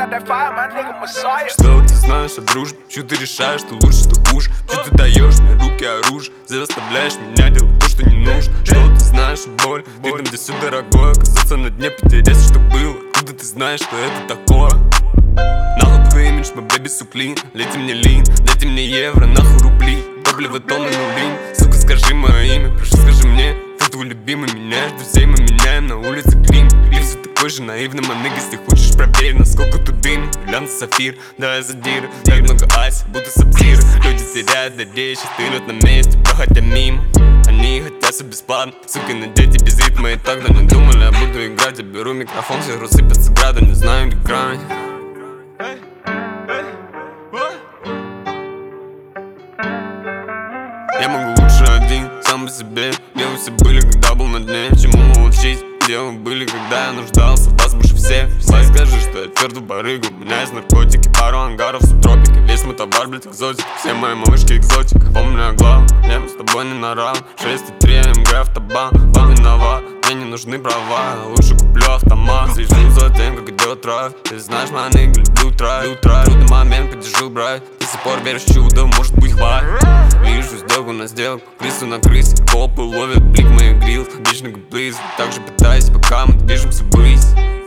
Что ты знаешь о дружбе? Чё ты решаешь, что лучше, что хуже? Чё ты даешь мне руки оружие? Заставляешь меня делать то, что не нужно. Что ты знаешь о боли? Ты там, где все дорогое, оказаться на дне, потерять, что было. Откуда ты знаешь, что это такое? Нахуй твой имидж, мой бэби суклин. Лейте мне лин, дайте мне евро, нахуй рубли. Топливо тонны нулин. Сука, скажи мое имя, прошу, скажи мне. Ты твой любимый, меняешь друзей, мы меняем на улице клим. Ты все такой же наивный, маныга, если хочешь проверь, насколько тут дым. Глянь сафир, да я задир. Так много айс, будто сапфир. Люди теряют надеюсь, стынут на месте, проходя мимо. Они хотят все бесплатно, сукины дети без ритма. И тогда не думали, я буду играть. Я беру микрофон, все рассыпятся грады, не знаю, где грань. Я могу лучше один, сам по себе. Где вы все были, когда был на дне? Чему молчить? Где вы были, когда я нуждался? Вас больше всех. Скажи, что я твердо барыгу. У меня есть наркотики, пару ангаров, субтропики. Весь мой товар, блядь, экзотик. Все мои малышки экзотик. Помню о главном, я с тобой не на равн. 6,3 МГ автобан, вам виноват. Мне не нужны права, лучше куплю автомат. Слежу за тем, как идет трафик. Ты знаешь, моя нига, люблю трафик. Трудный момент, подержу, брат. До сих пор веришь в чудо, может быть хватит. Вижу сделку на сделку, крысу на крысе. Копы ловят блик моих грилл, вечный близ. Также пытаюсь, пока мы движемся ввысь.